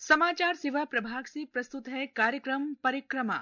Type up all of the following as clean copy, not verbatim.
समाचार सेवा प्रभाग से प्रस्तुत है कार्यक्रम परिक्रमा।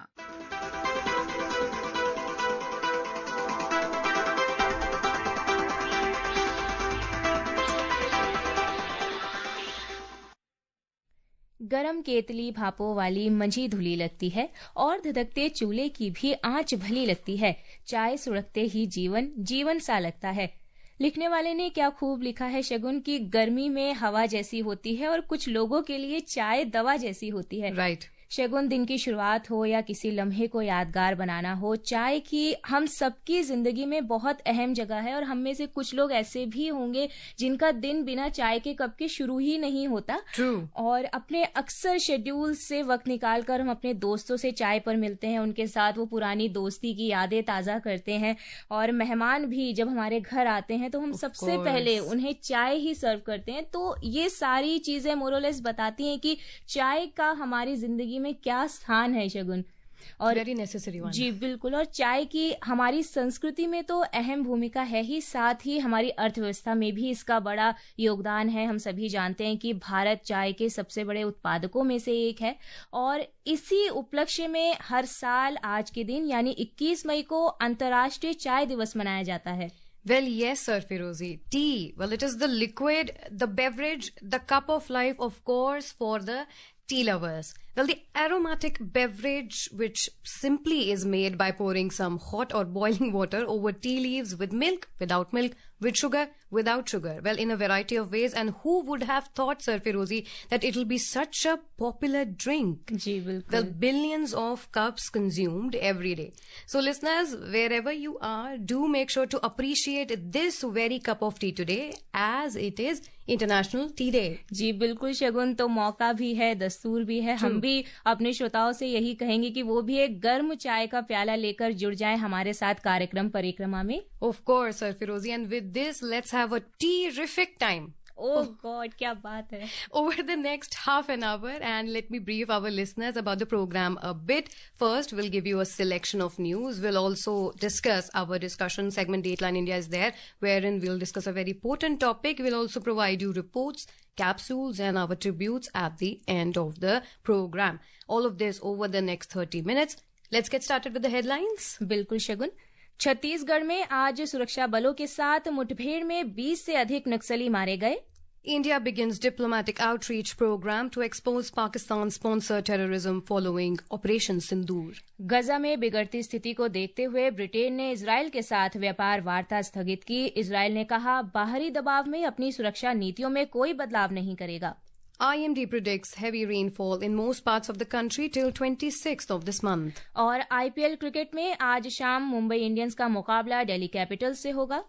गरम केतली भापों वाली मंझी धुली लगती है और धधकते चूल्हे की भी आंच भली लगती है। चाय सुड़कते ही जीवन जीवन सा लगता है। लिखने वाले ने क्या खूब लिखा है शगुन की गर्मी में हवा जैसी होती है और कुछ लोगों के लिए चाय दवा जैसी होती है। राइट शगुन, दिन की शुरुआत हो या किसी लम्हे को यादगार बनाना हो, चाय की हम सबकी जिंदगी में बहुत अहम जगह है। और हम में से कुछ लोग ऐसे भी होंगे जिनका दिन बिना चाय के कप के शुरू ही नहीं होता। ट्रू। और अपने अक्सर शेड्यूल से वक्त निकाल कर हम अपने दोस्तों से चाय पर मिलते हैं, उनके साथ वो पुरानी दोस्ती की यादें ताजा करते हैं। और मेहमान भी जब हमारे घर आते हैं तो हम सबसे पहले उन्हें चाय ही सर्व करते हैं। तो ये सारी चीजें मोरलेस बताती हैं कि चाय का हमारी जिंदगी में क्या स्थान है शगुन। और वेरी नेसेसरी वन। जी बिल्कुल। और चाय की हमारी संस्कृति में तो अहम भूमिका है ही, साथ ही हमारी अर्थव्यवस्था में भी इसका बड़ा योगदान है। हम सभी जानते हैं कि भारत चाय के सबसे बड़े उत्पादकों में से एक है। और इसी उपलक्ष्य में हर साल आज के दिन यानी 21 मई को अंतर्राष्ट्रीय चाय दिवस मनाया जाता है। Well, yes, Sir Firozi. Tea. Well, it is the liquid, the beverage, the cup of life, of course, for the tea lovers. Well, the aromatic beverage, which simply is made by pouring some hot or boiling water over tea leaves with milk, without milk, with sugar, without sugar. Well, in a variety of ways. And who would have thought, Sir Firozi, that it will be such a popular drink? जी बिल्कुल। Well, billions of cups consumed every day. So, listeners, wherever you are, do make sure to appreciate this very cup of tea today, as it is International Tea Day. जी बिल्कुल शगुन। तो मौका भी है, दस्तूर भी है। हम भी अपने श्रोताओं से यही कहेंगे कि वो भी एक गर्म चाय का प्याला लेकर जुड़ जाएं हमारे साथ कार्यक्रम परिक्रमा में। Of course, Sir Firozi. And with this, let's have a terrific time. Oh god, क्या बात है। Over the next half an hour, and let me brief our listeners about the program a bit. First, we'll give you a selection of news. We'll also discuss our discussion segment, Dateline India is there, wherein we'll discuss a very potent topic. We'll also provide you reports, capsules, and our tributes at the end of the program. All of this over the next 30 minutes. Let's get started with the headlines. बिल्कुल शगुन। छत्तीसगढ़ में आज सुरक्षा बलों के साथ मुठभेड़ में 20 से अधिक नक्सली मारे गए। India begins diplomatic outreach program to expose Pakistan-sponsored terrorism following Operation Sindoor. गजा में बिगड़ती स्थिति को देखते हुए ब्रिटेन ने इजराइल के साथ व्यापार वार्ता स्थगित की। इजराइल ने कहा बाहरी दबाव में अपनी सुरक्षा नीतियों में कोई बदलाव नहीं करेगा। IMD predicts heavy rainfall in most parts of the country till 26th of this month. और IPL क्रिकेट में आज शाम मुंबई इंडियंस का मुकाबला दिल्ली कैपिटल्स से होगा।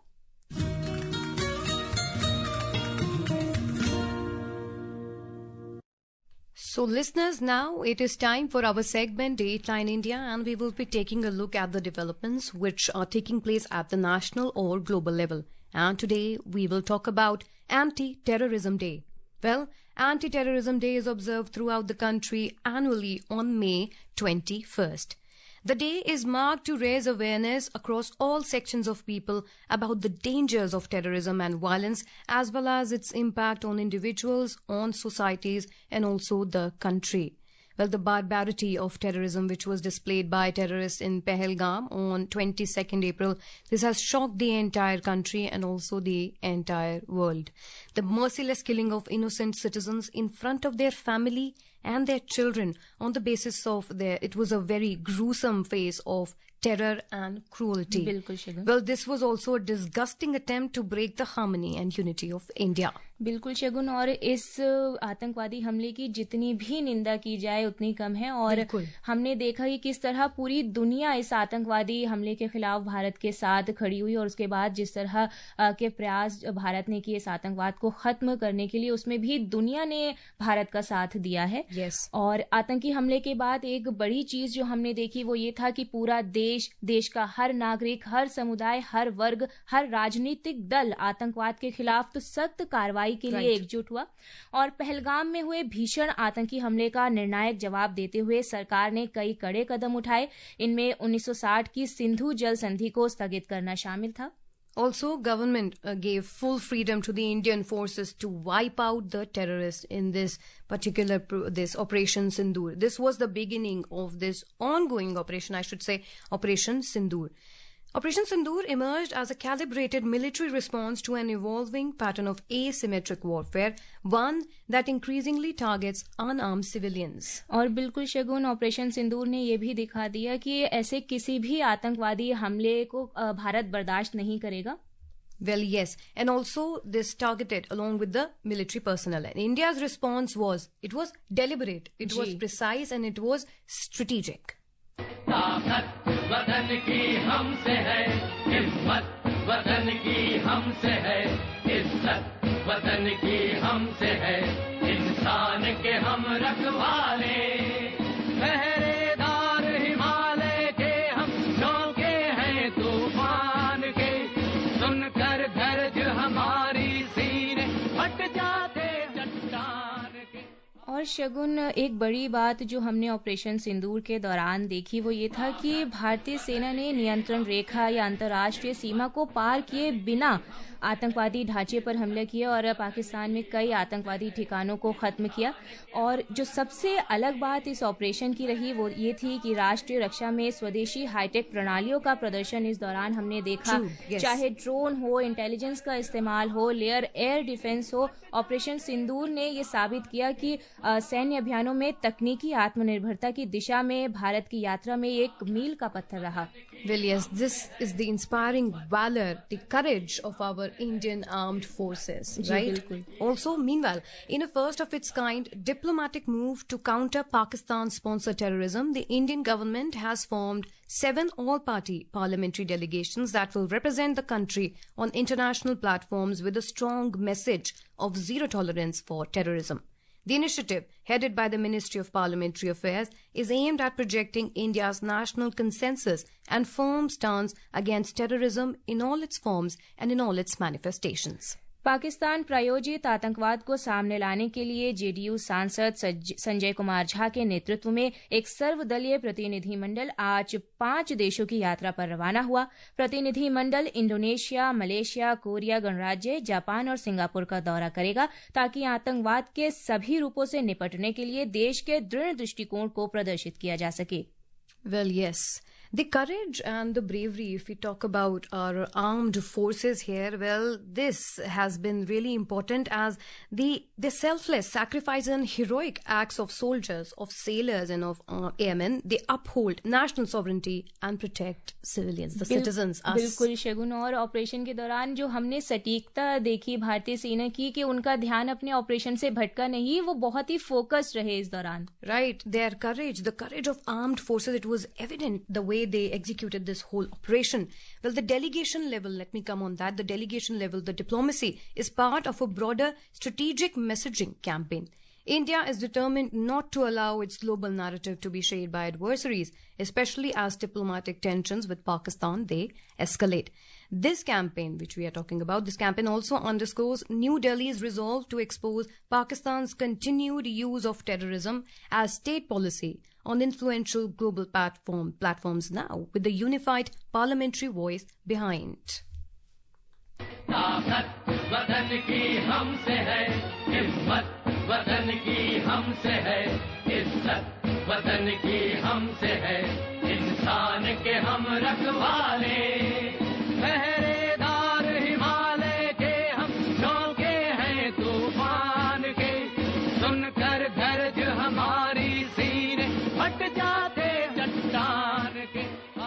So listeners, now it is time for our segment Dateline India, and we will be taking a look at the developments which are taking place at the national or global level. And today we will talk about Anti-Terrorism Day. Well, Anti-Terrorism Day is observed throughout the country annually on May 21st. The day is marked to raise awareness across all sections of people about the dangers of terrorism and violence, as well as its impact on individuals, on societies, and also the country. Well, the barbarity of terrorism which was displayed by terrorists in Pahalgam on 22nd April, this has shocked the entire country and also the entire world. The merciless killing of innocent citizens in front of their family and their children on the basis of it was a very gruesome phase of terror and cruelty. बिल्कुल शगुन। Well, this was also a disgusting attempt to break the harmony and unity of India. बिल्कुल शगुन। और इस आतंकवादी हमले की जितनी भी निंदा की जाए उतनी कम है। और हमने देखा कि किस तरह पूरी दुनिया इस आतंकवादी हमले के खिलाफ भारत के साथ खड़ी हुई, और उसके बाद जिस तरह के प्रयास भारत ने किए इस आतंकवाद को खत्म करने के लिए, उसमें भी दुनिया ने भारत का साथ दिया है। और आतंकी हमले के बाद एक बड़ी चीज जो हमने देखी वो ये था कि पूरा देश का हर नागरिक, हर समुदाय, हर वर्ग, हर राजनीतिक दल आतंकवाद के खिलाफ तो सख्त कार्रवाई के लिए एकजुट हुआ। और पहलगाम में हुए भीषण आतंकी हमले का निर्णायक जवाब देते हुए सरकार ने कई कड़े कदम उठाए। इनमें 1960 की सिंधु जल संधि को स्थगित करना शामिल था। Also, government gave full freedom to the Indian forces to wipe out the terrorists in this particular this Operation Sindoor. This was the beginning of this ongoing operation, I should say, Operation Sindoor. Operation Sindoor emerged as a calibrated military response to an evolving pattern of asymmetric warfare, one that increasingly targets unarmed civilians. और बिल्कुल शगुन, operation Sindoor ने ये भी दिखा दिया कि ऐसे किसी भी आतंकवादी हमले को भारत बर्दाश्त नहीं करेगा. Well, yes, and also this targeted along with the military personnel. And India's response was deliberate, it was precise, and it was strategic. ताकत वतन की हमसे है, हिम्मत वतन की हमसे है, इज्जत वतन की हमसे है, इंसान के हम रखवाले, पहरेदार हिमालय के हम झोंके हैं तूफान के, सुनकर गर्ज हमारी सीने फट जाते चट्टान के. और शगुन, एक बड़ी बात जो हमने ऑपरेशन सिंदूर के दौरान देखी वो ये था कि भारतीय सेना ने नियंत्रण रेखा या अंतर्राष्ट्रीय सीमा को पार किए बिना आतंकवादी ढांचे पर हमले किए और पाकिस्तान में कई आतंकवादी ठिकानों को खत्म किया. और जो सबसे अलग बात इस ऑपरेशन की रही वो ये थी कि राष्ट्रीय रक्षा में स्वदेशी हाईटेक प्रणालियों का प्रदर्शन इस दौरान हमने देखा. चाहे ड्रोन हो, इंटेलिजेंस का इस्तेमाल हो, एयर डिफेंस हो, ऑपरेशन सिंदूर ने ये साबित किया कि सैन्य अभियानों में तकनीकी आत्मनिर्भरता की दिशा में भारत की यात्रा में एक मील का पत्थर रहा. Well, yes, this is the inspiring valor, the courage of our Indian armed forces, right? Also, meanwhile, in a first of its kind diplomatic move to counter Pakistan-sponsored terrorism, the Indian government has formed 7 all-party parliamentary delegations that will represent the country on international platforms with a strong message of zero tolerance for terrorism. The initiative, headed by the Ministry of Parliamentary Affairs, is aimed at projecting India's national consensus and firm stance against terrorism in all its forms and in all its manifestations. Pakistan प्रायोजित आतंकवाद को सामने लाने के लिए JDU सांसद संजय कुमार झा के नेतृत्व में एक सर्वदलीय प्रतिनिधिमंडल आज 5 देशों की यात्रा पर रवाना हुआ. प्रतिनिधिमंडल इंडोनेशिया, मलेशिया, कोरिया गणराज्य, जापान और सिंगापुर का दौरा करेगा ताकि आतंकवाद के सभी रूपों से निपटने के लिए देश के दृढ़ दृष्टिकोण को प्रदर्शित किया जा सके. Well, yes. The courage and the bravery, if we talk about our armed forces here, well, this has been really important as the selfless sacrifice and heroic acts of soldiers, of sailors and of airmen, they uphold national sovereignty and protect civilians, the citizens, us. बिल्कुल शगुन, और operation के दौरान जो हमने सटीकता देखी भारतीय सेना की कि उनका ध्यान अपने ऑपरेशन से भटका नहीं, वो बहुत ही फोकस्ड रहे इस दौरान. Right, their courage, the courage of armed forces, it was evident the way they executed this whole operation. Well, the delegation level, let me come on that, the delegation level, the diplomacy is part of a broader strategic messaging campaign. India is determined not to allow its global narrative to be shaped by adversaries, especially as diplomatic tensions with Pakistan, they escalate. This campaign, which we are talking about, this campaign also underscores New Delhi's resolve to expose Pakistan's continued use of terrorism as state policy on influential global platforms now, with the unified parliamentary voice behind. ताकत वतन की हमसे है, हिम्मत वतन की हमसे है, इज्जत वतन की हमसे है, इंसान के हम रखवाले, पहरेदार हिमालय के हम झोंके हैं तूफान के, सुनकर गर्ज हमारी सीने फट जाते चट्टान के.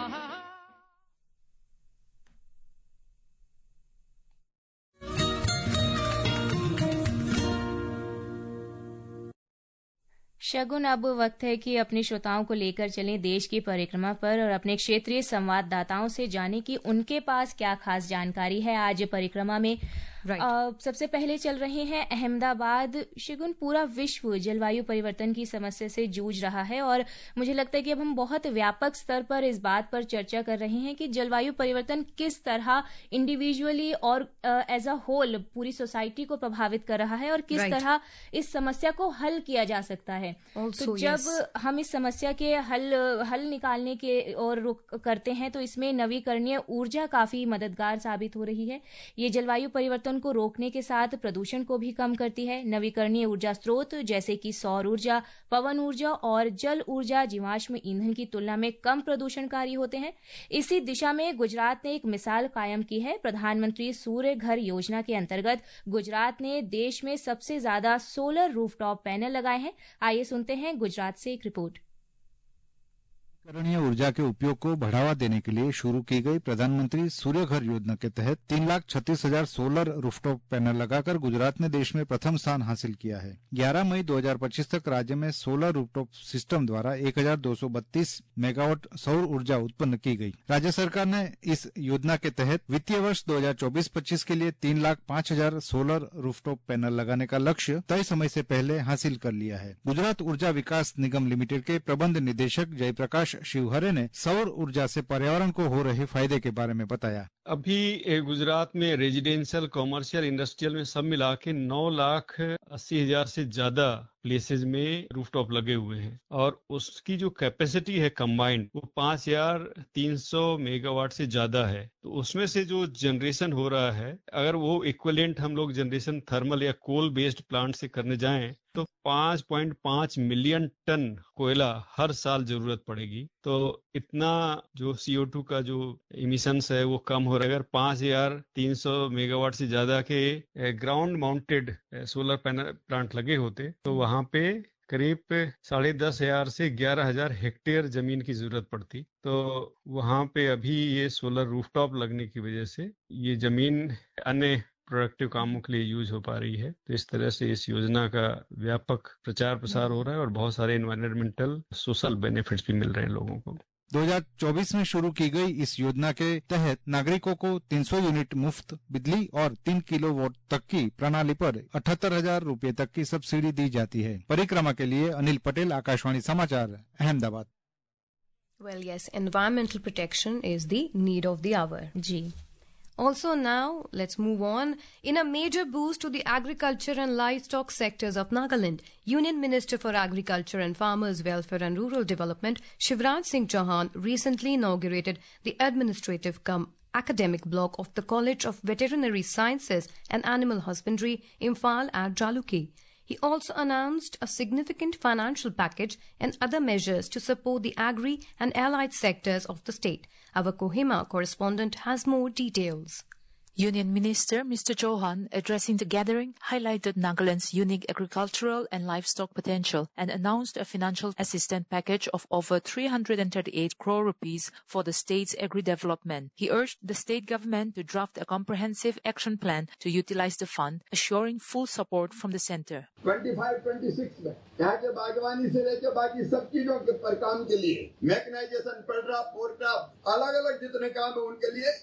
शगुन, अब वक्त है कि अपने श्रोताओं को लेकर चलें देश की परिक्रमा पर और अपने क्षेत्रीय संवाददाताओं से जानें कि उनके पास क्या खास जानकारी है. आज परिक्रमा में सबसे पहले चल रहे हैं अहमदाबाद। शिगुन, पूरा विश्व जलवायु परिवर्तन की समस्या से जूझ रहा है और मुझे लगता है कि अब हम बहुत व्यापक स्तर पर इस बात पर चर्चा कर रहे हैं कि जलवायु परिवर्तन किस तरह इंडिविजुअली और एज अ होल पूरी सोसाइटी को प्रभावित कर रहा है और किस तरह इस समस्या को हल किया जा सकता है। तो जब हम इस समस्या के हल निकालने के और रुख करते हैं तो इसमें नवीकरणीय ऊर्जा काफी मददगार साबित हो रही है। ये जलवायु परिवर्तन को रोकने के साथ प्रदूषण को भी कम करती है। नवीकरणीय ऊर्जा स्रोत जैसे कि सौर ऊर्जा, पवन ऊर्जा और जल ऊर्जा जीवाश्म ईंधन की तुलना में कम प्रदूषणकारी होते हैं। इसी दिशा में गुजरात ने एक मिसाल कायम की है। प्रधानमंत्री सूर्य घर योजना के अंतर्गत गुजरात ने देश में सबसे ज्यादा सोलर रूफटॉप पैनल लगाए हैं। आइए सुनते हैं गुजरात से एक रिपोर्ट। नवीकरणीय ऊर्जा के उपयोग को बढ़ावा देने के लिए शुरू की गई प्रधानमंत्री सूर्य घर योजना के तहत 3,36,000 सोलर रूफटॉप पैनल लगाकर गुजरात ने देश में प्रथम स्थान हासिल किया है। 11 मई 2025 तक राज्य में सोलर रूफटॉप सिस्टम द्वारा 1,232 मेगावाट सौर ऊर्जा उत्पन्न की गई। राज्य सरकार ने इस योजना के तहत वित्तीय वर्ष 2024-25 के लिए 3,05,000 सोलर रूफटॉप पैनल लगाने का लक्ष्य तय समय से पहले हासिल कर लिया है। गुजरात ऊर्जा विकास निगम लिमिटेड के प्रबंध निदेशक जयप्रकाश शिवहरे ने सौर ऊर्जा से पर्यावरण को हो रहे फायदे के बारे में बताया। अभी गुजरात में रेजिडेंशियल, कॉमर्शियल, इंडस्ट्रियल में सब मिला के 9,80,000 से ज्यादा प्लेसेज में रूफटॉप लगे हुए हैं और उसकी जो कैपेसिटी है कंबाइंड वो 5,300 मेगावाट से ज्यादा है। तो उसमें से जो जनरेशन हो रहा है, अगर वो इक्विवेलेंट हम लोग जनरेशन थर्मल या कोल बेस्ड प्लांट से करने जाएं तो 5.5 मिलियन टन कोयला हर साल जरूरत पड़ेगी। तो इतना जो CO2 का जो इमिशंस है वो कम हो रहा है। अगर 5,300 मेगावाट से ज्यादा के ground mounted solar panel plant लगे होते तो वहां पे करीब 10,500 से 11,000 हेक्टेयर जमीन की जरूरत पड़ती। तो वहां पे अभी ये सोलर रूफटॉप लगने की वजह से ये जमीन अन्य प्रोडक्टिव कामों के लिए यूज हो पा रही है। तो इस तरह से इस योजना का व्यापक प्रचार प्रसार हो रहा है और बहुत सारे एनवायरमेंटल सोशल बेनिफिट्स भी मिल रहे हैं लोगों को। 2024 में शुरू की गई इस योजना के तहत नागरिकों को 300 यूनिट मुफ्त बिजली और 3 किलोवाट तक की प्रणाली पर 78,000 रुपए तक की सब्सिडी दी जाती है। परिक्रमा के लिए अनिल पटेल, आकाशवाणी समाचार, Ahmedabad. Well, yes, environmental protection is the need of the hour. Ji. Also now, let's move on. In a major boost to the agriculture and livestock sectors of Nagaland, Union Minister for Agriculture and Farmers Welfare and Rural Development, Shivraj Singh Chauhan, recently inaugurated the administrative cum academic block of the College of Veterinary Sciences and Animal Husbandry, Imphal at Jaluki. He also announced a significant financial package and other measures to support the agri and allied sectors of the state. Our Kohima correspondent has more details. Union Minister Mr. Chauhan, addressing the gathering, highlighted Nagaland's unique agricultural and livestock potential and announced a financial assistance package of over 338 crore rupees for the state's agri-development. He urged the state government to draft a comprehensive action plan to utilize the fund, assuring full support from the center. 25-26 में यहाँ के बागवानी से लेकर बाकी सब चीजों के पर काम के लिए मैकेनाइजेशन, पल्ट्रा, पोर्ट्रा, अलग-अलग जितने काम है उनके लिए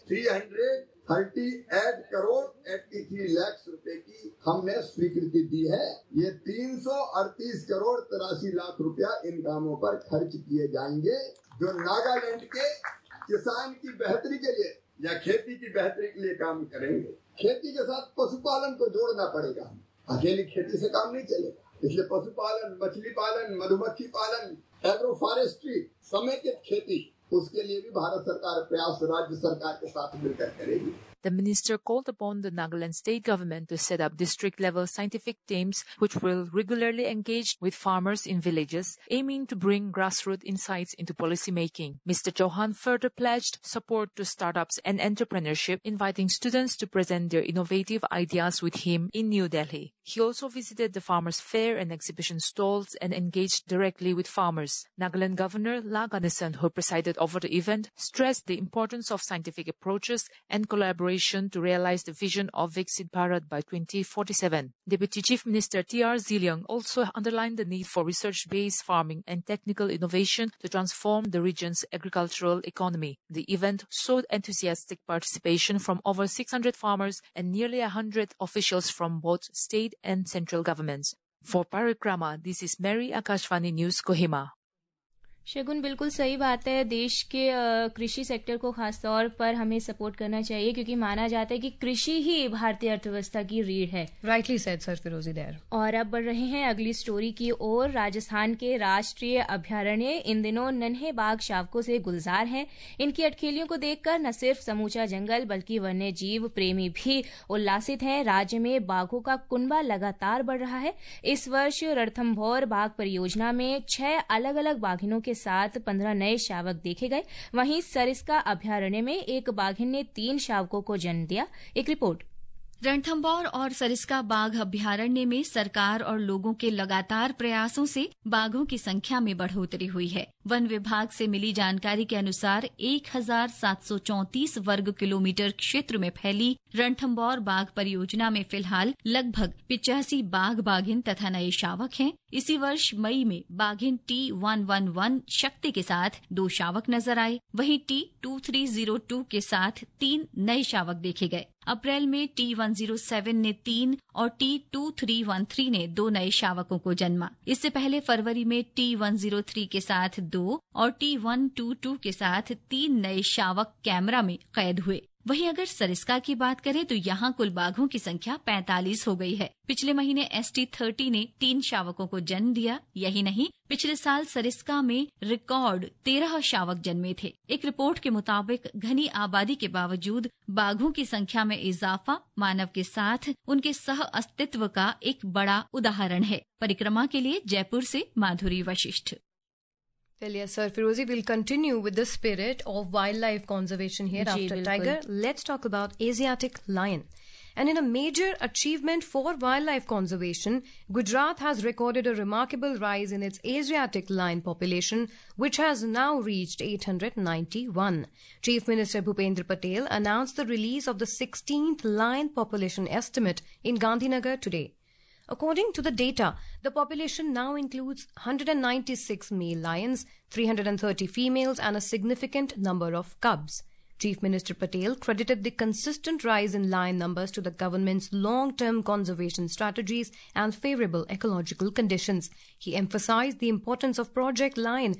338 करोड़ 83 लाख रुपए की हमने स्वीकृति दी है। ये 338 करोड़ 83 लाख रुपया इन कामों पर खर्च किए जाएंगे जो नागालैंड के किसान की बेहतरी के लिए या खेती की बेहतरी के लिए काम करेंगे। खेती के साथ पशुपालन को जोड़ना पड़ेगा। अकेली खेती से काम नहीं चलेगा, इसलिए पशुपालन, मछली पालन, मधुमक्खी पालन, एग्रो फॉरेस्ट्री, समेकित खेती, उसके लिए भी भारत सरकार प्रयास राज्य सरकार के साथ मिलकर करेगी। The minister called upon the Nagaland state government to set up district-level scientific teams which will regularly engage with farmers in villages, aiming to bring grassroots insights into policy making. Mr. Chauhan further pledged support to startups and entrepreneurship, inviting students to present their innovative ideas with him in New Delhi. He also visited the farmers' fair and exhibition stalls and engaged directly with farmers. Nagaland Governor La Ganesan, who presided over the event, stressed the importance of scientific approaches and collaboration collaboration to realize the vision of Viksit Bharat by 2047. Deputy Chief Minister T.R. Zilliang also underlined the need for research-based farming and technical innovation to transform the region's agricultural economy. The event showed enthusiastic participation from over 600 farmers and nearly 100 officials from both state and central governments. For Parikrama, this is Mary, Akashvani News, Kohima. शगुन, बिल्कुल सही बात है। देश के कृषि sector को खास तौर पर हमें सपोर्ट करना चाहिए, क्योंकि माना जाता है कि कृषि ही भारतीय अर्थव्यवस्था की रीढ़ है। Rightly said sir Firozi there. और अब बढ़ रहे हैं अगली स्टोरी की ओर। राजस्थान के राष्ट्रीय अभ्यारण्य इन दिनों नन्हे बाघ शावकों से गुलजार हैं। इनकी अटखेलियों को देखकर न सिर्फ समूचा जंगल बल्कि वन्य जीव प्रेमी भी उल्लासित हैं। राज्य में बाघों का कुनबा लगातार बढ़ रहा है। इस वर्ष रणथंभौर बाघ परियोजना में 6 अलग अलग बाघिनों के साथ 15 नए शावक देखे गए। वहीं सरिस्का अभ्यारण्य में एक बाघिन ने 3 शावकों को जन्म दिया। एक रिपोर्ट। रणथंभौर और सरिस्का बाघ अभ्यारण्य में सरकार और लोगों के लगातार प्रयासों से बाघों की संख्या में बढ़ोतरी हुई है। वन विभाग से मिली जानकारी के अनुसार 1734 वर्ग किलोमीटर क्षेत्र में फैली रणथंभौर बाघ परियोजना में फिलहाल लगभग 85 बाघ बाघिन तथा नए शावक हैं। इसी वर्ष मई में बाघिन T111 शक्ति के साथ 2 शावक नजर आए। वहीं T2302 के साथ 3 नए शावक देखे गए। अप्रैल में T107 ने 3 और T2313 ने 2 नए शावकों को जन्मा। इससे पहले फरवरी में T103 के साथ 2 और T122 के साथ 3 नए शावक कैमरा में कैद हुए। वहीं अगर सरिस्का की बात करें तो यहाँ कुल बाघों की संख्या 45 हो गई है। पिछले महीने ST30 ने 3 शावकों को जन्म दिया। यही नहीं, पिछले साल सरिस्का में रिकॉर्ड 13 शावक जन्मे थे। एक रिपोर्ट के मुताबिक घनी आबादी के बावजूद बाघों की संख्या में इजाफा मानव के साथ उनके सह अस्तित्व का एक बड़ा उदाहरण है। परिक्रमा के लिए जयपुर से माधुरी Vashishtha. Well, yes, sir. Firozi, we'll continue with the spirit of wildlife conservation here after Tiger. Let's talk about Asiatic lion. And in a major achievement for wildlife conservation, Gujarat has recorded a remarkable rise in its Asiatic lion population, which has now reached 891. Chief Minister Bhupendra Patel announced the release of the 16th lion population estimate in Gandhinagar today. According to the data, the population now includes 196 male lions, 330 females, and a significant number of cubs. Chief Minister Patel credited the consistent rise in lion numbers to the government's long-term conservation strategies and favorable ecological conditions. He emphasized the importance of Project Lion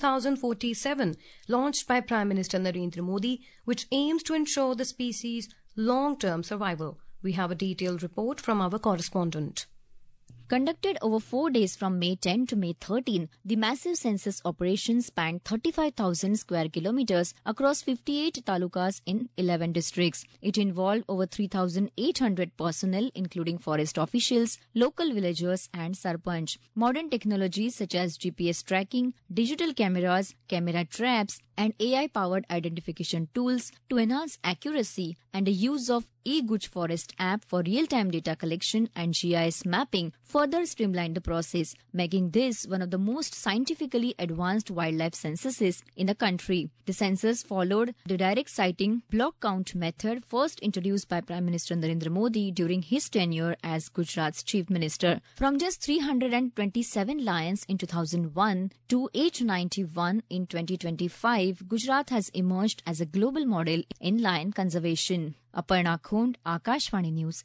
2047, launched by Prime Minister Narendra Modi, which aims to ensure the species' long-term survival. We have a detailed report from our correspondent. Conducted over 4 days from May 10 to May 13, the massive census operation spanned 35,000 square kilometers across 58 talukas in 11 districts. It involved over 3,800 personnel, including forest officials, local villagers and sarpanch. Modern technologies such as GPS tracking, digital cameras, camera traps, and AI-powered identification tools to enhance accuracy and the use of eGuj Forest app for real-time data collection and GIS mapping further streamlined the process, making this one of the most scientifically advanced wildlife censuses in the country. The census followed the direct sighting block count method first introduced by Prime Minister Narendra Modi during his tenure as Gujarat's Chief Minister. From just 327 lions in 2001 to 891 in 2025, Gujarat has emerged as a global model in lion conservation. Aparna Khond, Akashvani News.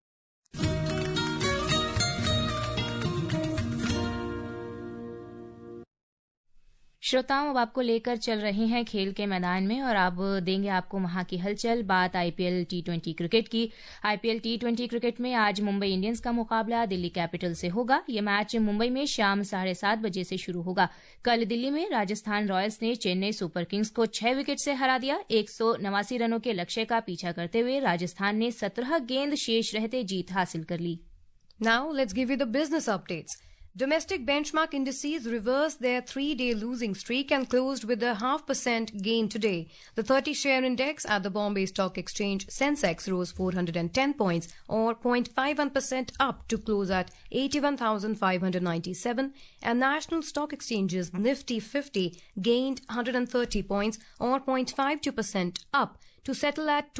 श्रोताओं, अब आपको लेकर चल रहे हैं खेल के मैदान में और अब देंगे आपको वहां की हलचल। बात IPL T20 क्रिकेट की। IPL T20 क्रिकेट में आज मुंबई इंडियंस का मुकाबला दिल्ली कैपिटल से होगा। ये मैच मुंबई में शाम 7:30 बजे से शुरू होगा। कल दिल्ली में राजस्थान रॉयल्स ने चेन्नई सुपर किंग्स को 6 विकेट से हरा दिया। 189 रनों के लक्ष्य का पीछा करते हुए राजस्थान ने 17 गेंद शेष रहते जीत हासिल कर ली। Now let's give you the business updates. Domestic benchmark indices reversed their 3-day losing streak and closed with a 0.5% gain today. The 30-share index at the Bombay Stock Exchange Sensex rose 410 points or 0.51% up to close at 81,597, and National Stock Exchange's Nifty 50 gained 130 points or 0.52% up to settle at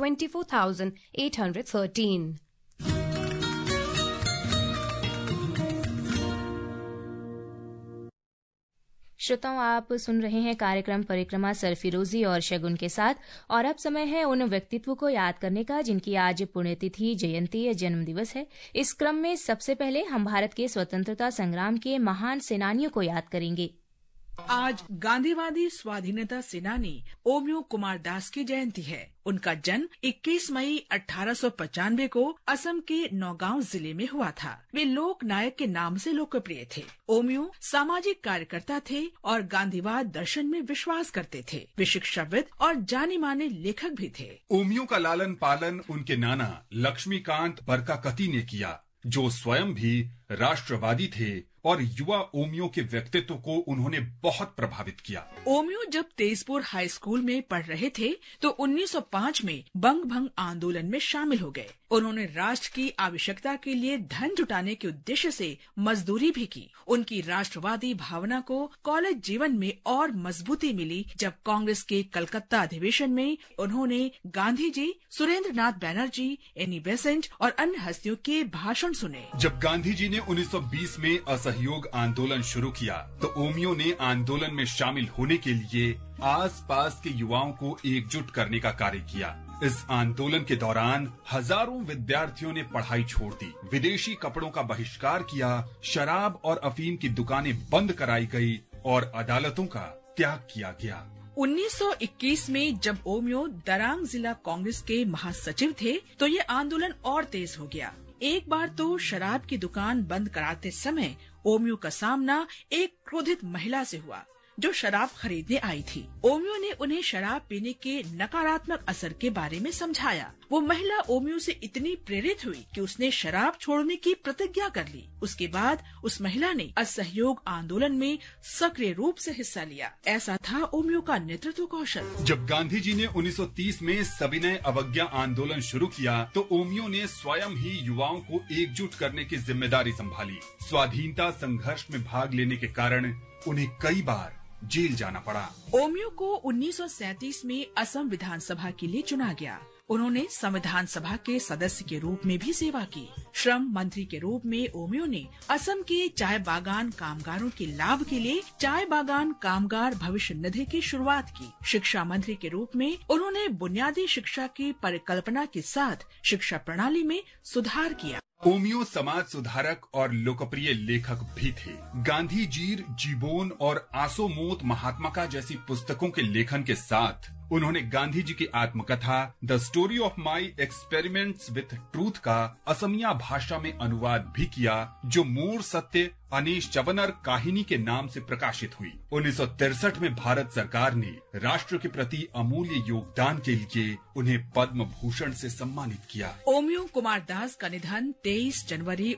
24,813. श्रोताओं, आप सुन रहे हैं कार्यक्रम परिक्रमा सरफिरोजी और शगुन के साथ, और अब समय है उन व्यक्तित्व को याद करने का जिनकी आज पुण्यतिथि, जयंती या जन्म दिवस है। इस क्रम में सबसे पहले हम भारत के स्वतंत्रता संग्राम के महान सेनानियों को याद करेंगे। आज गांधीवादी स्वाधीनता सेनानी ओमियो कुमार दास की जयंती है। उनका जन्म 21 मई 1895 को असम के नौगांव जिले में हुआ था। वे लोक नायक के नाम से लोकप्रिय थे। ओमियो सामाजिक कार्यकर्ता थे और गांधीवाद दर्शन में विश्वास करते थे। वे शिक्षाविद और जाने माने लेखक भी थे। ओमियो का लालन पालन उनके नाना लक्ष्मीकांत बरकाकती ने किया, जो स्वयं भी राष्ट्रवादी थे, और युवा ओमियो के व्यक्तित्व को उन्होंने बहुत प्रभावित किया। ओमियो जब तेजपुर हाई स्कूल में पढ़ रहे थे तो 1905 में बंग भंग आंदोलन में शामिल हो गए। उन्होंने राष्ट्र की आवश्यकता के लिए धन जुटाने के उद्देश्य से मजदूरी भी की। उनकी राष्ट्रवादी भावना को कॉलेज जीवन में और मजबूती मिली जब कांग्रेस के कलकत्ता अधिवेशन में उन्होंने गांधी जी, सुरेंद्र नाथ बैनर्जी, एनी बेसेंट और अन्य हस्तियों के भाषण सुने। जब गांधी जी ने 1920 में असहयोग आंदोलन शुरू किया तो ओमियो ने आंदोलन में शामिल होने के लिए आसपास के युवाओं को एकजुट करने का कार्य किया। इस आंदोलन के दौरान हजारों विद्यार्थियों ने पढ़ाई छोड़ दी, विदेशी कपड़ों का बहिष्कार किया, शराब और अफीम की दुकानें बंद कराई गई और अदालतों का त्याग किया गया। 1921 में जब ओमियो दरांग जिला कांग्रेस के महासचिव थे तो ये आंदोलन और तेज हो गया। एक बार तो शराब की दुकान बंद कराते समय ओमियो का सामना एक क्रोधित महिला से हुआ जो शराब खरीदने आई थी। ओमियो ने उन्हें शराब पीने के नकारात्मक असर के बारे में समझाया। वो महिला ओमियो से इतनी प्रेरित हुई कि उसने शराब छोड़ने की प्रतिज्ञा कर ली। उसके बाद उस महिला ने असहयोग आंदोलन में सक्रिय रूप से हिस्सा लिया। ऐसा था ओमियो का नेतृत्व कौशल। जब गांधी जी ने 1930 में सविनय अवज्ञा आंदोलन शुरू किया तो ओमियो ने स्वयं ही युवाओं को एकजुट करने की जिम्मेदारी संभाली। स्वाधीनता संघर्ष में भाग लेने के कारण उन्हें कई बार जेल जाना पड़ा। ओमियो को 1937 में असम विधानसभा के लिए चुना गया। उन्होंने संविधान सभा के सदस्य के रूप में भी सेवा की। श्रम मंत्री के रूप में ओमियो ने असम के चाय बागान कामगारों के लाभ के लिए चाय बागान कामगार भविष्य निधि की शुरुआत की। शिक्षा मंत्री के रूप में उन्होंने बुनियादी शिक्षा की परिकल्पना के साथ शिक्षा प्रणाली में सुधार किया। ओमियो समाज सुधारक और लोकप्रिय लेखक भी थे। गांधी जीर, जीबोन और आसोमोत महात्मा जैसी पुस्तकों के लेखन के साथ उन्होंने गांधी जी की आत्मकथा the story of my experiments with truth का असमिया भाषा में अनुवाद भी किया, जो मूर सत्य अनीश चवनर काहिनी के नाम से प्रकाशित हुई। 1963 में भारत सरकार ने राष्ट्र के प्रति अमूल्य योगदान के लिए उन्हें पद्म भूषण से सम्मानित किया। ओमियो कुमार दास का निधन 23 जनवरी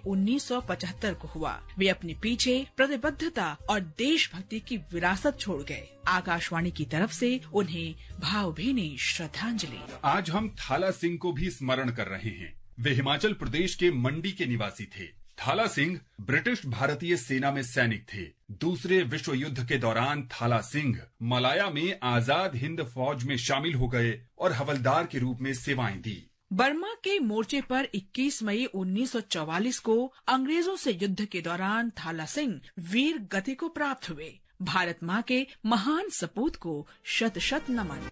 1975 को हुआ। वे अपने पीछे प्रतिबद्धता और देशभक्ति की विरासत छोड़ गए। आकाशवाणी की तरफ से उन्हें भावभीनी श्रद्धांजलि। आज हम थाला सिंह को भी स्मरण कर रहे हैं। वे हिमाचल प्रदेश के मंडी के निवासी थे। थाला सिंह ब्रिटिश भारतीय सेना में सैनिक थे। दूसरे विश्व युद्ध के दौरान थाला सिंह मलाया में आजाद हिंद फौज में शामिल हो गए और हवलदार के रूप में सेवाएं दी। बर्मा के मोर्चे पर 21 मई 1944 को अंग्रेजों से युद्ध के दौरान थाला सिंह वीर गति को प्राप्त हुए। भारत माँ के महान सपूत को शत शत नमन।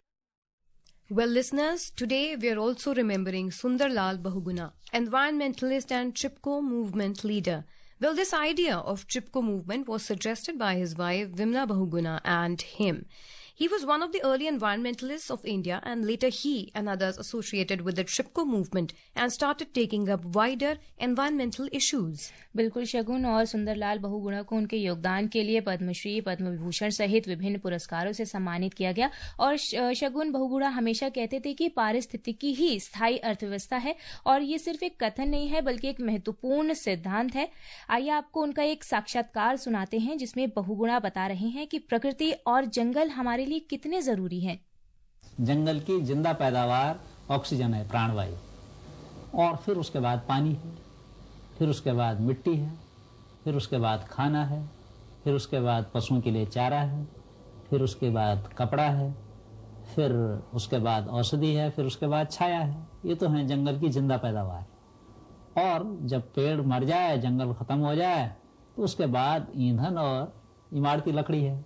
Well, listeners, today we are also remembering Sundar Lal Bahuguna, environmentalist and Chipko movement leader. Well, this idea of Chipko movement was suggested by his wife Vimla Bahuguna and him. He was one of the early environmentalists of India, and later he and others associated with the Tripco movement and started taking up wider environmental issues. बिल्कुल शगुन और सुंदरलाल बहुगुणा को उनके योगदान के लिए पद्मश्री, पद्म विभूषण सहित विभिन्न पुरस्कारों से सम्मानित किया गया। और शगुन बहुगुणा हमेशा कहते थे कि पारिस्थितिकी ही स्थायी अर्थव्यवस्था है और ये सिर्फ एक कथन नहीं है बल्कि एक महत्वपूर्ण सिद्धांत है। आइए आपको उनका एक साक्षात्कार सुनाते हैं जिसमें बहुगुणा बता रहे हैं कि प्रकृति और जंगल हमारे लिए कितने जरूरी हैं। जंगल की जिंदा पैदावार ऑक्सीजन है, प्राणवायु, और फिर उसके बाद पानी है, फिर उसके बाद मिट्टी है, फिर उसके बाद खाना है, फिर उसके बाद पशुओं के लिए चारा है, फिर उसके बाद कपड़ा है, फिर उसके बाद औषधि है, फिर उसके बाद छाया है। ये तो है जंगल की जिंदा पैदावार। और जब पेड़ मर जाए, जंगल खत्म हो जाए, तो उसके बाद ईंधन और इमारती लकड़ी है।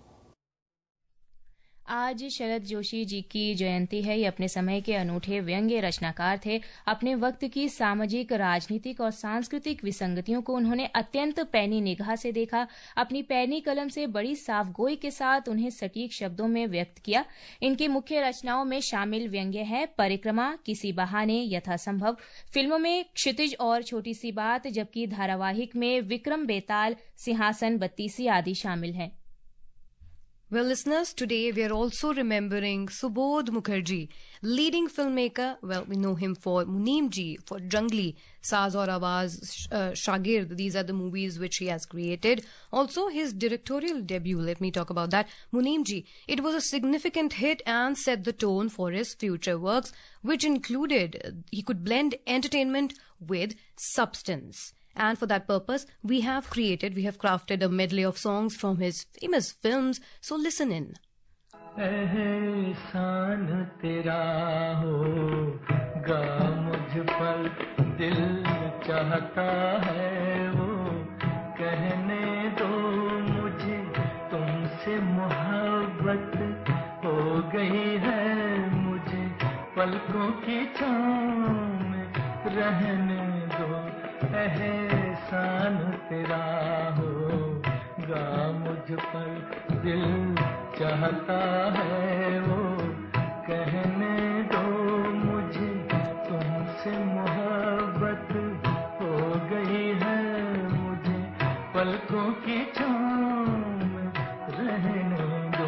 आज शरद जोशी जी की जयंती है। ये अपने समय के अनूठे व्यंग्य रचनाकार थे। अपने वक्त की सामाजिक, राजनीतिक और सांस्कृतिक विसंगतियों को उन्होंने अत्यंत पैनी निगाह से देखा। अपनी पैनी कलम से बड़ी साफगोई के साथ उन्हें सटीक शब्दों में व्यक्त किया। इनकी मुख्य रचनाओं में शामिल व्यंग्य है परिक्रमा, किसी बहाने, यथासंभव। फिल्मों में क्षितिज और छोटी सी बात, जबकि धारावाहिक में विक्रम बेताल, सिंहासन, बत्तीसी आदि शामिल हैं। Well, listeners, today we are also remembering Subodh Mukherjee, leading filmmaker. Well, we know him for Muneem Ji, for Jangli, Saaz Aur Awaaz, Shagird. These are the movies which he has created. Also, his directorial debut, let me talk about that. Muneem Ji, it was a significant hit and set the tone for his future works, which included, he could blend entertainment with substance. And for that purpose, we have crafted a medley of songs from his famous films. So listen in. एहसान तेरा होगा मुझ पर, दिल चाहता है वो कहने दो मुझे, तुमसे मोहब्बत हो गई है मुझे, पलकों की छाँव में रहने दो। एहसान तेरा होगा मुझ पर, दिल चाहता है वो कहने दो मुझे, तुमसे मोहब्बत हो गई है मुझे, पलकों की छाँव में रहने दो।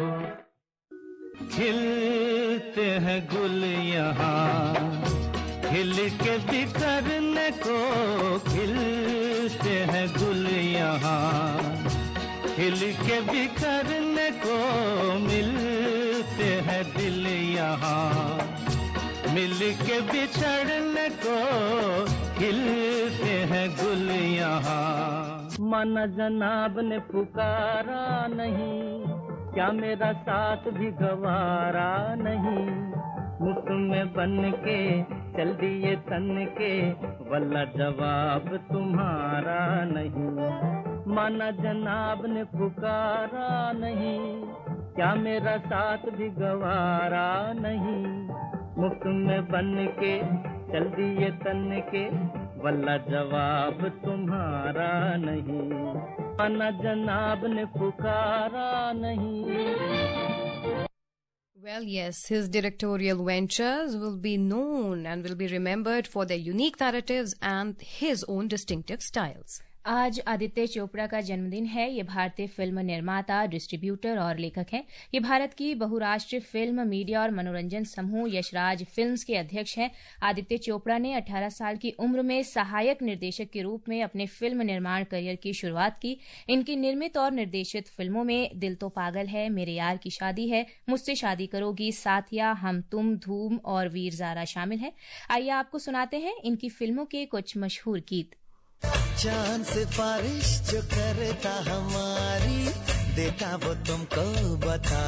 खिलते हैं गुल यहाँ खिल के बिखरने को, खिलते हैं गुल यहाँ खिल के बिखरने को, मिलते हैं दिल यहाँ मिल के बिछड़ने को, खिलते हैं गुल यहाँ। माना जनाब ने पुकारा नहीं, क्या मेरा साथ भी गवारा नहीं, मुफ्त में बन के चल दिए तन के, वल्ला जवाब तुम्हारा नहीं। माना जनाब ने पुकारा नहीं, क्या मेरा साथ भी गवारा नहीं, मुफ्त में बन के चल दिए तन के, वल्ला जवाब तुम्हारा नहीं। माना जनाब ने पुकारा नहीं। Well, yes, his directorial ventures will be known and will be remembered for their unique narratives and his own distinctive styles. आज आदित्य चोपड़ा का जन्मदिन है। ये भारतीय फिल्म निर्माता, डिस्ट्रीब्यूटर और लेखक हैं। ये भारत की बहुराष्ट्रीय फिल्म, मीडिया और मनोरंजन समूह यशराज फिल्म्स के अध्यक्ष हैं। आदित्य चोपड़ा ने 18 साल की उम्र में सहायक निर्देशक के रूप में अपने फिल्म निर्माण करियर की शुरुआत की। इनकी निर्मित और निर्देशित फिल्मों में दिल तो पागल है, मेरे यार की शादी है, मुझसे शादी करोगी, साथिया, हम तुम, धूम और वीर ज़ारा शामिल हैं। आइए आपको सुनाते हैं इनकी फिल्मों के कुछ मशहूर गीत। चांद से बारिश जो करता हमारी, देता वो तुमको बता,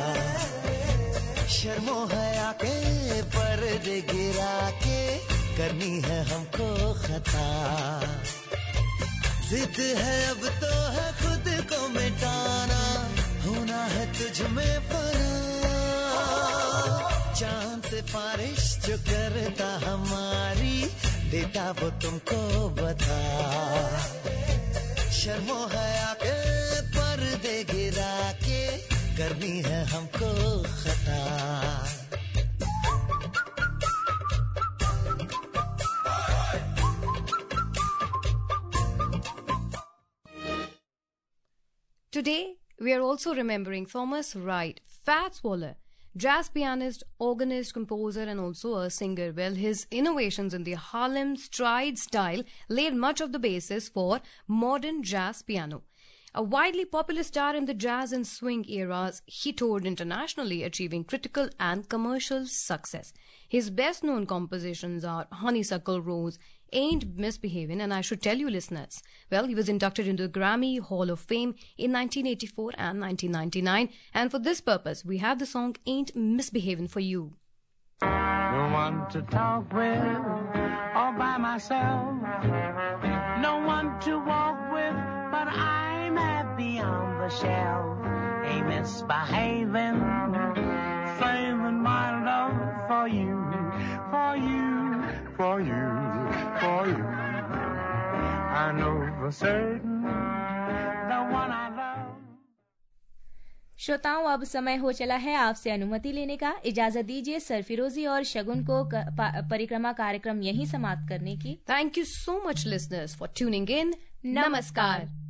शर्मो हया के पर्दे गिरा के, करनी है हमको खता, जिद है अब तो है खुद को मिटाना, होना है तुझ में फना, चांद से बारिश जो करता हमारी, देता वो तुमको बता, शर्मो हया के पर्दे गिरा के, करनी है हमको today, we are also remembering Thomas Wright, Fats Waller, jazz pianist, organist, composer, and also a singer. Well, his innovations in the Harlem stride style laid much of the basis for modern jazz piano. A widely popular star in the jazz and swing eras, he toured internationally, achieving critical and commercial success. His best-known compositions are Honeysuckle Rose, Ain't Misbehavin', and I should tell you, listeners, well, he was inducted into the Grammy Hall of Fame in 1984 and 1999, and for this purpose, we have the song Ain't Misbehavin' for you. No one to talk with, all by myself. No one to walk with, but I'm happy on the shelf. Ain't misbehaving, saving my love for you, for you, for you, for you. I know for certain the one I love. श्रोताओं, अब समय हो चला है आपसे अनुमति लेने का। इजाजत दीजिए सरफिरोजी और शगुन को परिक्रमा कार्यक्रम यहीं समाप्त करने की। Thank you so much listeners for tuning in. नमस्कार।